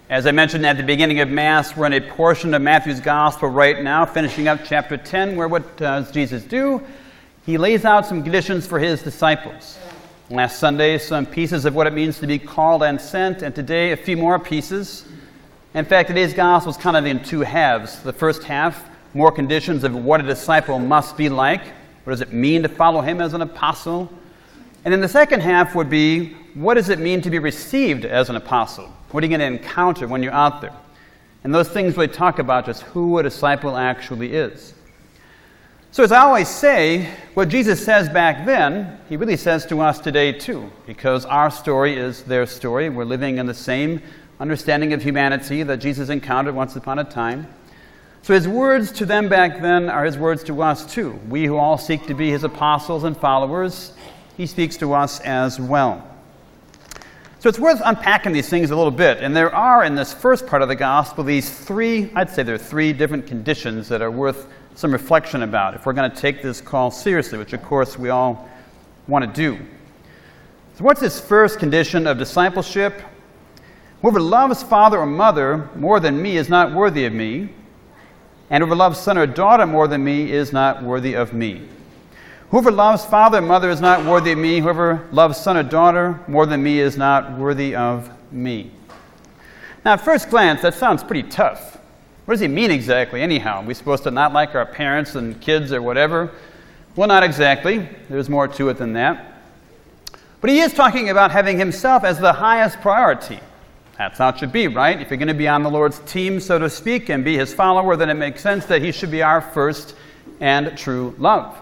As I mentioned at the beginning of Mass, we're in a portion of Matthew's Gospel right now, finishing up chapter 10, where what does Jesus do? He lays out some conditions for his disciples. Last Sunday, some pieces of what it means to be called and sent, and today a few more pieces. In fact, today's Gospel is kind of in two halves. The first half, more conditions of what a disciple must be like. What does it mean to follow him as an apostle? And then the second half would be, what does it mean to be received as an apostle? What are you going to encounter when you're out there? And those things really talk about just who a disciple actually is. So as I always say, what Jesus says back then, he really says to us today too, because our story is their story. We're living in the same understanding of humanity that Jesus encountered once upon a time. So his words to them back then are his words to us too. We who all seek to be his apostles and followers, he speaks to us as well. So it's worth unpacking these things a little bit. And there are, in this first part of the gospel, these three different conditions that are worth some reflection about if we're going to take this call seriously, which of course we all want to do. So what's this first condition of discipleship? Whoever loves father or mother more than me is not worthy of me, and whoever loves son or daughter more than me is not worthy of me. Whoever loves father or mother is not worthy of me. Whoever loves son or daughter more than me is not worthy of me. Now, at first glance, that sounds pretty tough. What does he mean exactly, anyhow? Are we supposed to not like our parents and kids or whatever? Well, not exactly. There's more to it than that. But he is talking about having himself as the highest priority. That's how it should be, right? If you're going to be on the Lord's team, so to speak, and be his follower, then it makes sense that he should be our first and true love.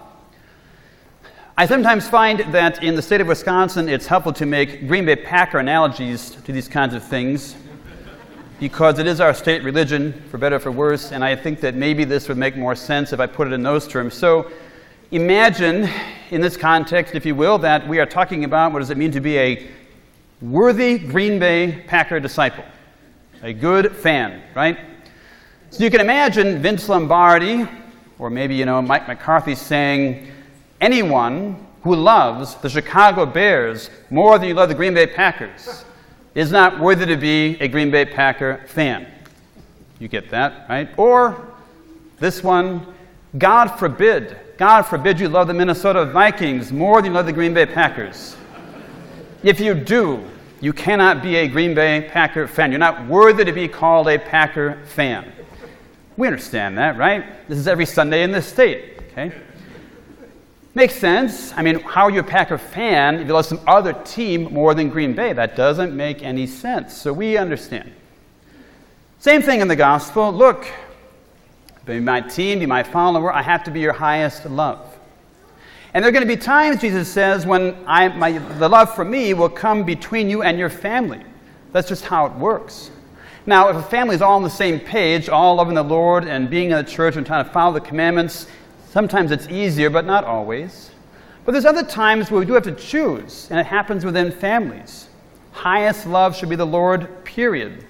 I sometimes find that in the state of Wisconsin, it's helpful to make Green Bay Packer analogies to these kinds of things because it is our state religion, for better or for worse, and I think that maybe this would make more sense if I put it in those terms. So imagine, in this context, if you will, that we are talking about what does it mean to be a worthy Green Bay Packer disciple, a good fan, right? So you can imagine Vince Lombardi, or maybe, Mike McCarthy saying, anyone who loves the Chicago Bears more than you love the Green Bay Packers is not worthy to be a Green Bay Packer fan. You get that, right? Or this one, God forbid you love the Minnesota Vikings more than you love the Green Bay Packers. If you do, you cannot be a Green Bay Packer fan. You're not worthy to be called a Packer fan. We understand that, right? This is every Sunday in this state, okay? Makes sense. I mean, how are you a Packer fan if you love some other team more than Green Bay? That doesn't make any sense. So we understand. Same thing in the gospel. Look, be my team, be my follower. I have to be your highest love. And there are going to be times, Jesus says, when the love for me will come between you and your family. That's just how it works. Now, if a family is all on the same page, all loving the Lord and being in the church and trying to follow the commandments, sometimes it's easier, but not always. But there's other times where we do have to choose, and it happens within families. Highest love should be the Lord, period.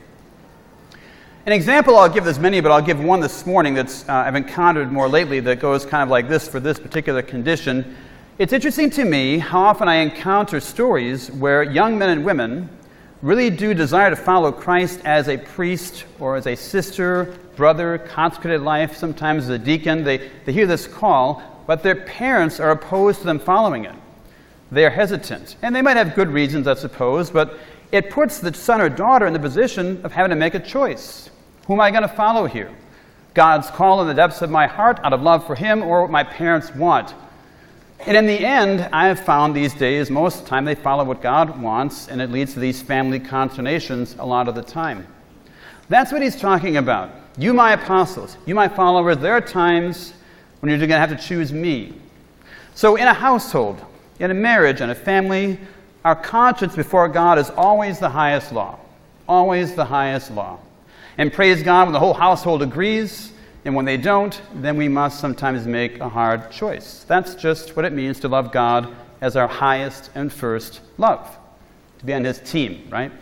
An example, I'll give this many, but I'll give one this morning that's I've encountered more lately that goes kind of like this for this particular condition. It's interesting to me how often I encounter stories where young men and women really do desire to follow Christ as a priest or as a sister, brother, consecrated life, sometimes as a deacon. They hear this call, but their parents are opposed to them following it. They are hesitant. And they might have good reasons, I suppose, but it puts the son or daughter in the position of having to make a choice. Who am I going to follow here? God's call in the depths of my heart out of love for him or what my parents want? And in the end, I have found these days, most of the time, they follow what God wants, and it leads to these family consternations a lot of the time. That's what he's talking about. You, my apostles, you, my followers, there are times when you're going to have to choose me. So in a household, in a marriage, in a family, our conscience before God is always the highest law. Always the highest law. And praise God when the whole household agrees, and when they don't, then we must sometimes make a hard choice. That's just what it means to love God as our highest and first love. To be on his team, right?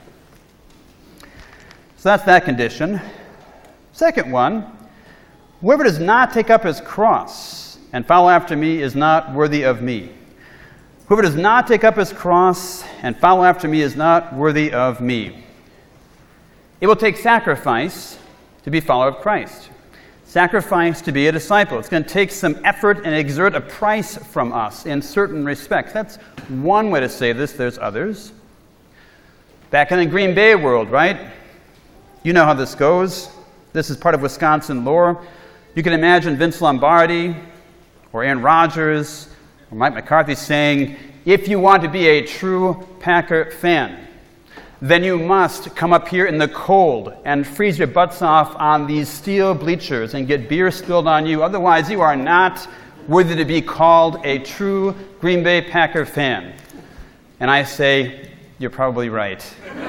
So that's that condition. Second one, whoever does not take up his cross and follow after me is not worthy of me. Whoever does not take up his cross and follow after me is not worthy of me. It will take sacrifice to be a follower of Christ. Sacrifice to be a disciple. It's going to take some effort and exert a price from us in certain respects. That's one way to say this. There's others. Back in the Green Bay world, right? You know how this goes. This is part of Wisconsin lore. You can imagine Vince Lombardi or Aaron Rodgers or Mike McCarthy saying, if you want to be a true Packer fan, then you must come up here in the cold and freeze your butts off on these steel bleachers and get beer spilled on you. Otherwise, you are not worthy to be called a true Green Bay Packer fan. And I say, you're probably right.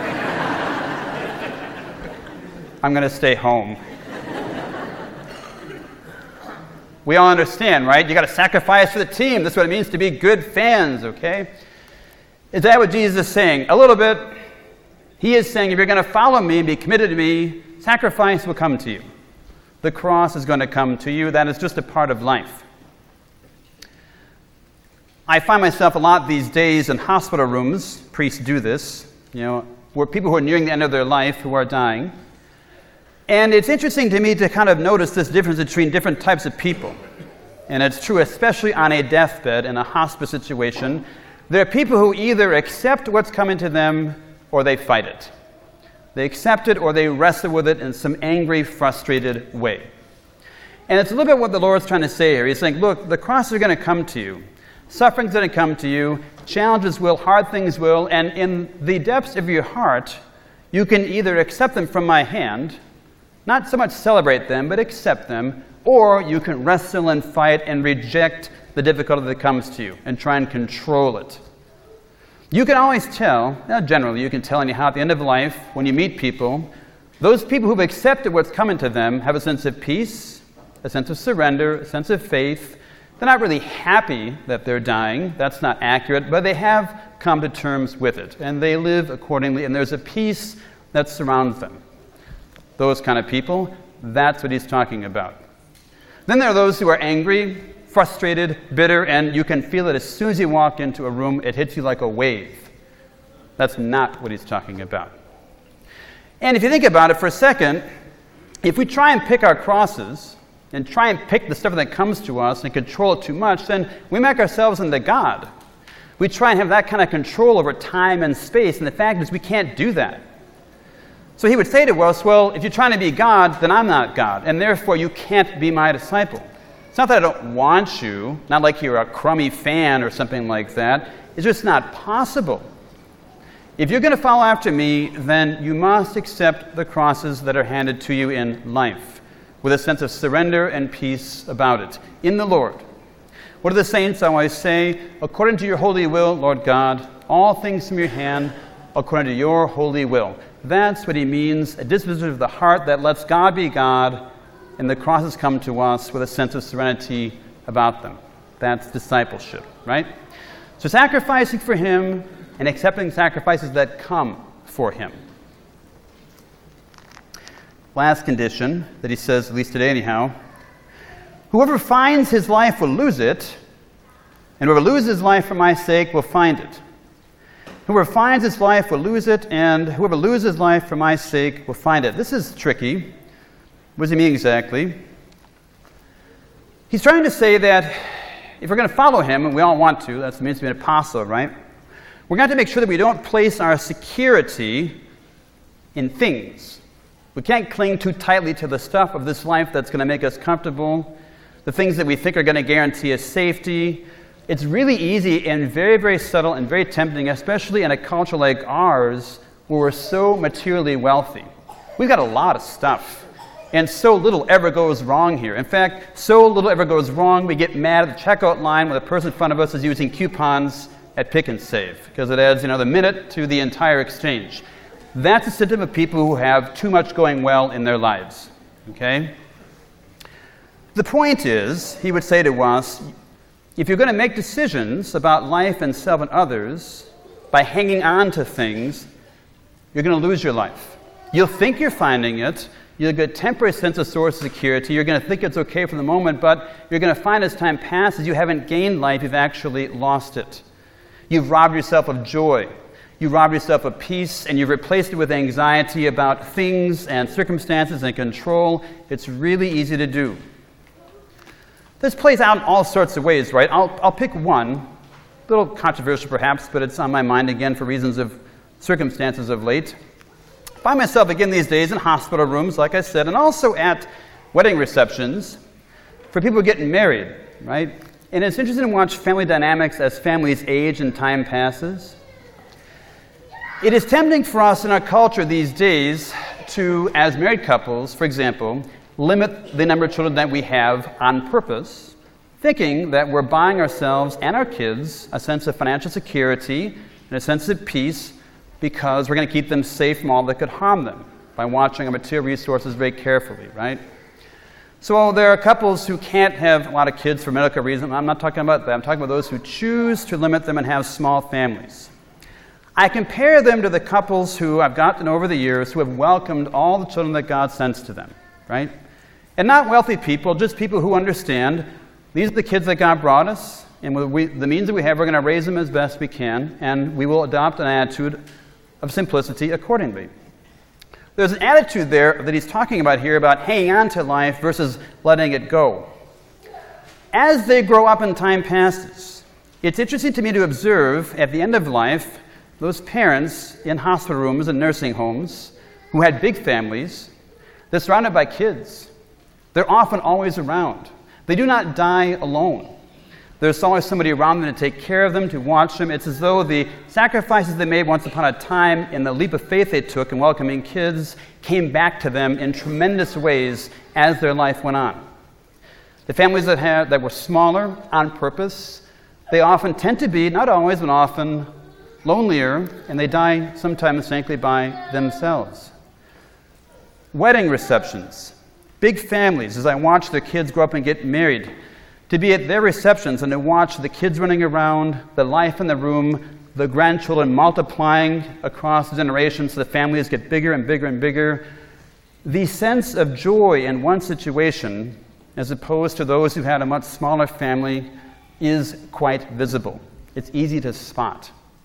I'm going to stay home. We all understand, right? You got to sacrifice for the team. That's what it means to be good fans, okay? Is that what Jesus is saying? A little bit. He is saying, if you're going to follow me and be committed to me, sacrifice will come to you. The cross is going to come to you. That is just a part of life. I find myself a lot these days in hospital rooms. Priests do this, where people who are nearing the end of their life, who are dying. And it's interesting to me to kind of notice this difference between different types of people. And it's true especially on a deathbed in a hospice situation. There are people who either accept what's coming to them or they fight it. They accept it or they wrestle with it in some angry, frustrated way. And it's a little bit what the Lord's trying to say here. He's saying, look, the crosses are going to come to you. Suffering's going to come to you. Challenges will, hard things will. And in the depths of your heart, you can either accept them from my hand, not so much celebrate them, but accept them, or you can wrestle and fight and reject the difficulty that comes to you and try and control it. You can always tell, generally you can tell anyhow at the end of life, when you meet people, those people who've accepted what's coming to them have a sense of peace, a sense of surrender, a sense of faith. They're not really happy that they're dying. That's not accurate, but they have come to terms with it, and they live accordingly, and there's a peace that surrounds them. Those kind of people, that's what he's talking about. Then there are those who are angry, frustrated, bitter, and you can feel it as soon as you walk into a room, it hits you like a wave. That's not what he's talking about. And if you think about it for a second, if we try and pick our crosses and try and pick the stuff that comes to us and control it too much, then we make ourselves into God. We try and have that kind of control over time and space, and the fact is we can't do that. So he would say to us, well, if you're trying to be God, then I'm not God, and therefore you can't be my disciple. It's not that I don't want you, not like you're a crummy fan or something like that. It's just not possible. If you're going to follow after me, then you must accept the crosses that are handed to you in life, with a sense of surrender and peace about it, in the Lord. What do the saints always say? According to your holy will, Lord God, all things from your hand, according to your holy will. That's what he means, a disposition of the heart that lets God be God, and the crosses come to us with a sense of serenity about them. That's discipleship, right? So sacrificing for him and accepting sacrifices that come for him. Last condition that he says, at least today anyhow, whoever finds his life will lose it, and whoever loses his life for my sake will find it. Whoever finds his life will lose it, and whoever loses his life for my sake will find it. This is tricky. What does he mean exactly? He's trying to say that if we're going to follow him, and we all want to, that's what it means to be an apostle, right? We're going to have to make sure that we don't place our security in things. We can't cling too tightly to the stuff of this life that's going to make us comfortable, the things that we think are going to guarantee us safety. It's really easy and very, very subtle and very tempting, especially in a culture like ours where we're so materially wealthy. We've got a lot of stuff, and so little ever goes wrong here. In fact, so little ever goes wrong, we get mad at the checkout line when the person in front of us is using coupons at Pick and Save, because it adds the minute to the entire exchange. That's a symptom of people who have too much going well in their lives. Okay? The point is, he would say to us, if you're going to make decisions about life and self and others by hanging on to things, you're going to lose your life. You'll think you're finding it. You'll get a temporary sense of source of security. You're going to think it's okay for the moment, but you're going to find as time passes, you haven't gained life, you've actually lost it. You've robbed yourself of joy. you rob yourself of peace, and you've replaced it with anxiety about things and circumstances and control. It's really easy to do. This plays out in all sorts of ways, right? I'll pick one, a little controversial perhaps, but it's on my mind again for reasons of circumstances of late. I find myself again these days in hospital rooms, like I said, and also at wedding receptions for people getting married, right? And it's interesting to watch family dynamics as families age and time passes. It is tempting for us in our culture these days to, as married couples, for example, limit the number of children that we have on purpose, thinking that we're buying ourselves and our kids a sense of financial security and a sense of peace because we're going to keep them safe from all that could harm them by watching our material resources very carefully, right? So there are couples who can't have a lot of kids for medical reasons. I'm not talking about that. I'm talking about those who choose to limit them and have small families. I compare them to the couples who I've gotten over the years who have welcomed all the children that God sends to them, right? And not wealthy people, just people who understand these are the kids that God brought us, and with the means that we have, we're going to raise them as best we can, and we will adopt an attitude of simplicity accordingly. There's an attitude there that he's talking about here about hanging on to life versus letting it go. As they grow up and time passes, it's interesting to me to observe at the end of life those parents in hospital rooms and nursing homes who had big families, they're surrounded by kids. They're often always around. They do not die alone. There's always somebody around them to take care of them, to watch them. It's as though the sacrifices they made once upon a time and the leap of faith they took in welcoming kids came back to them in tremendous ways as their life went on. The families that were smaller on purpose, they often tend to be, not always, but often, lonelier, and they die sometimes, frankly, by themselves. Wedding receptions, big families, as I watch their kids grow up and get married, to be at their receptions and to watch the kids running around, the life in the room, the grandchildren multiplying across generations, so the families get bigger and bigger and bigger. The sense of joy in one situation, as opposed to those who had a much smaller family, is quite visible. It's easy to spot.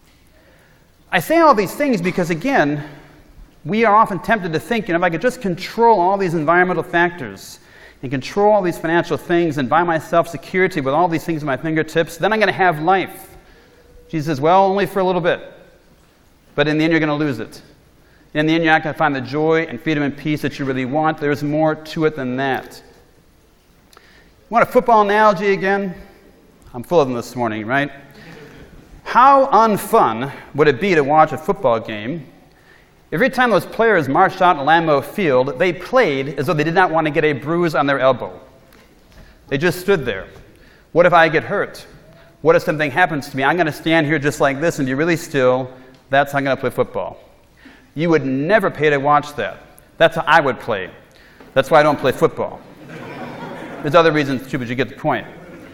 I say all these things because, again, we are often tempted to think, if I could just control all these environmental factors and control all these financial things and buy myself security with all these things at my fingertips, then I'm going to have life. Jesus says, well, only for a little bit. But in the end, you're going to lose it. In the end, you're not going to find the joy and freedom and peace that you really want. There's more to it than that. You want a football analogy again? I'm full of them this morning, right? How unfun would it be to watch a football game? Every time those players marched out in Lambeau Field, they played as though they did not want to get a bruise on their elbow. They just stood there. What if I get hurt? What if something happens to me? I'm going to stand here just like this and be really still. That's how I'm going to play football. You would never pay to watch that. That's how I would play. That's why I don't play football. There's other reasons too, but you get the point.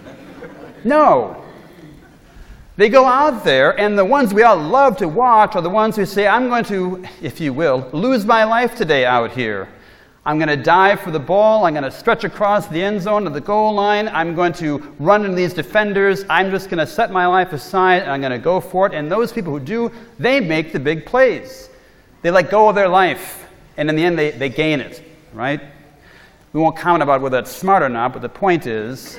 No. They go out there, and the ones we all love to watch are the ones who say, I'm going to, if you will, lose my life today out here. I'm going to dive for the ball. I'm going to stretch across the end zone to the goal line. I'm going to run into these defenders. I'm just going to set my life aside, and I'm going to go for it. And those people who do, they make the big plays. They let go of their life, and in the end, they gain it, right? We won't comment about whether that's smart or not, but the point is,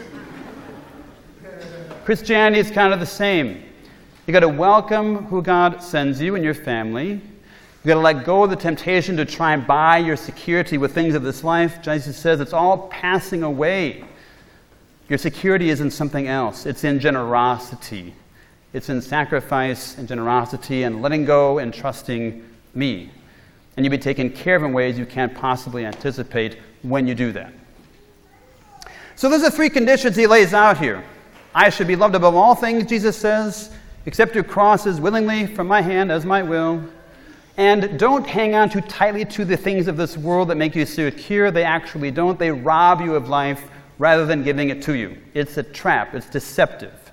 Christianity is kind of the same. You've got to welcome who God sends you and your family. You've got to let go of the temptation to try and buy your security with things of this life. Jesus says it's all passing away. Your security is in something else. It's in generosity. It's in sacrifice and generosity and letting go and trusting me. And you'll be taken care of in ways you can't possibly anticipate when you do that. So those are three conditions he lays out here. I should be loved above all things, Jesus says. Accept your crosses willingly from my hand as my will. And don't hang on too tightly to the things of this world that make you secure. They actually don't. They rob you of life rather than giving it to you. It's a trap. It's deceptive.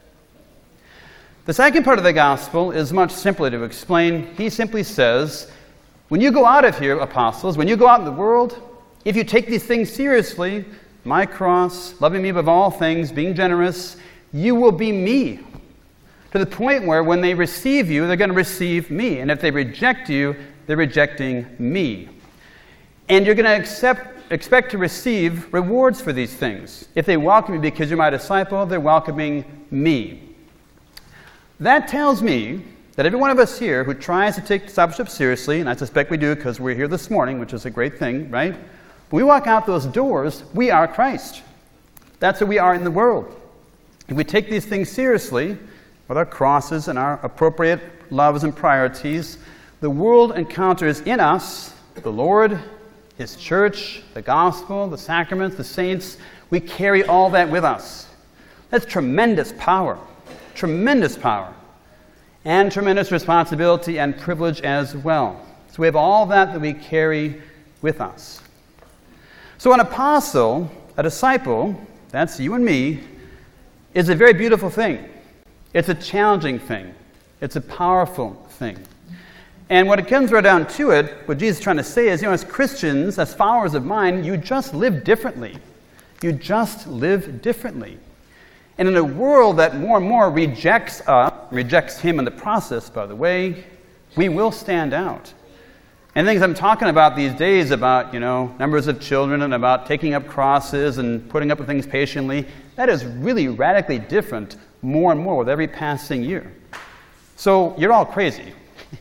The second part of the gospel is much simpler to explain. He simply says, when you go out of here, apostles, when you go out in the world, if you take these things seriously, my cross, loving me above all things, being generous, you will be me. to the point where when they receive you, they're going to receive me. And if they reject you, they're rejecting me. And you're going to expect to receive rewards for these things. If they welcome you because you're my disciple, they're welcoming me. That tells me that every one of us here who tries to take discipleship seriously, and I suspect we do because we're here this morning, which is a great thing, right? When we walk out those doors, we are Christ. That's who we are in the world. If we take these things seriously, with our crosses and our appropriate loves and priorities, the world encounters in us the Lord, His church, the gospel, the sacraments, the saints. We carry all that with us. That's tremendous power. Tremendous power. And tremendous responsibility and privilege as well. So we have all that we carry with us. So an apostle, a disciple, that's you and me, is a very beautiful thing. It's a challenging thing. It's a powerful thing. And when it comes right down to it, what Jesus is trying to say is, as Christians, as followers of mine, you just live differently. You just live differently. And in a world that more and more rejects us, rejects Him in the process, by the way, we will stand out. And things I'm talking about these days about, numbers of children and about taking up crosses and putting up with things patiently, that is really radically different more and more with every passing year. So you're all crazy.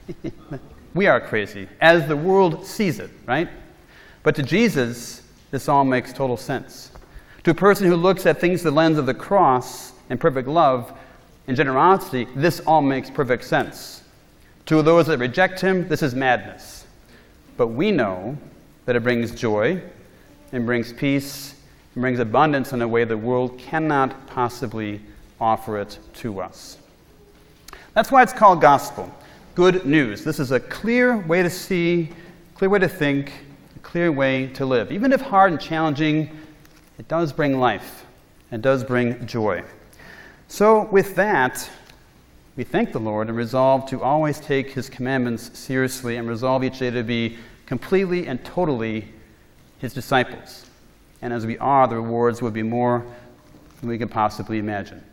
We are crazy, as the world sees it, right? But to Jesus, this all makes total sense. To a person who looks at things through the lens of the cross and perfect love and generosity, this all makes perfect sense. To those that reject Him, this is madness. But we know that it brings joy and brings peace and brings abundance in a way the world cannot possibly offer it to us. That's why it's called gospel. Good news. This is a clear way to see, clear way to think, a clear way to live. Even if hard and challenging, it does bring life. It does bring joy. So with that, we thank the Lord and resolve to always take His commandments seriously and resolve each day to be completely and totally His disciples. And as we are, the rewards will be more than we can possibly imagine.